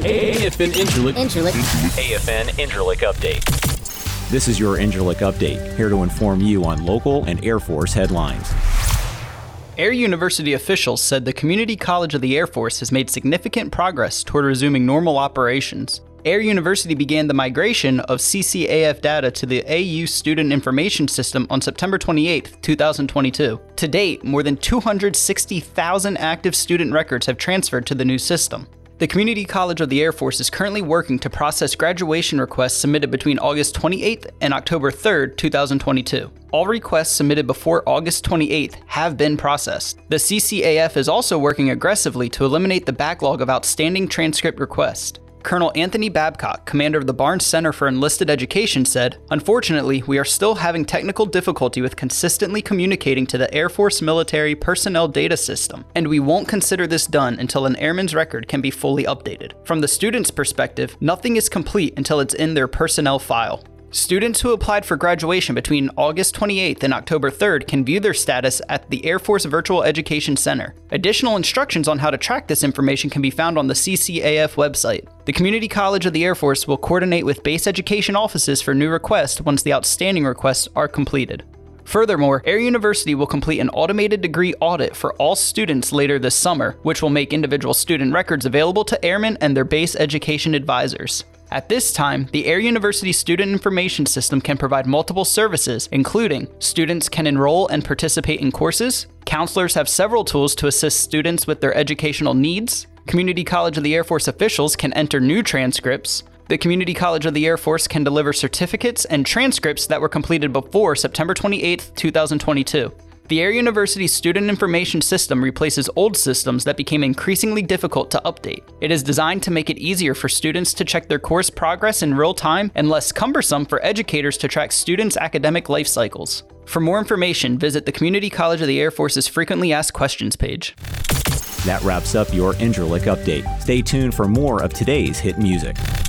AFN Incirlik Update. This is your Incirlik Update, here to inform you on local and Air Force headlines. Air University officials said the Community College of the Air Force has made significant progress toward resuming normal operations. Air University began the migration of CCAF data to the AU Student Information System on September 28, 2022. To date, more than 260,000 active student records have transferred to the new system. The Community College of the Air Force is currently working to process graduation requests submitted between August 28th and October 3rd, 2022. All requests submitted before August 28th have been processed. The CCAF is also working aggressively to eliminate the backlog of outstanding transcript requests. Colonel Anthony Babcock, commander of the Barnes Center for Enlisted Education, said, "Unfortunately, we are still having technical difficulty with consistently communicating to the Air Force Military Personnel Data System, and we won't consider this done until an airman's record can be fully updated. From the student's perspective, nothing is complete until it's in their personnel file." Students who applied for graduation between August 28th and October 3rd can view their status at the Air Force Virtual Education Center. Additional instructions on how to track this information can be found on the CCAF website. The Community College of the Air Force will coordinate with base education offices for new requests once the outstanding requests are completed. Furthermore, Air University will complete an automated degree audit for all students later this summer, which will make individual student records available to airmen and their base education advisors. At this time, the Air University Student Information System can provide multiple services, including students can enroll and participate in courses, counselors have several tools to assist students with their educational needs, Community College of the Air Force officials can enter new transcripts, the Community College of the Air Force can deliver certificates and transcripts that were completed before September 28, 2022. The Air University Student Information System replaces old systems that became increasingly difficult to update. It is designed to make it easier for students to check their course progress in real time and less cumbersome for educators to track students' academic life cycles. For more information, visit the Community College of the Air Force's Frequently Asked Questions page. That wraps up your Incirlik Update. Stay tuned for more of today's hit music.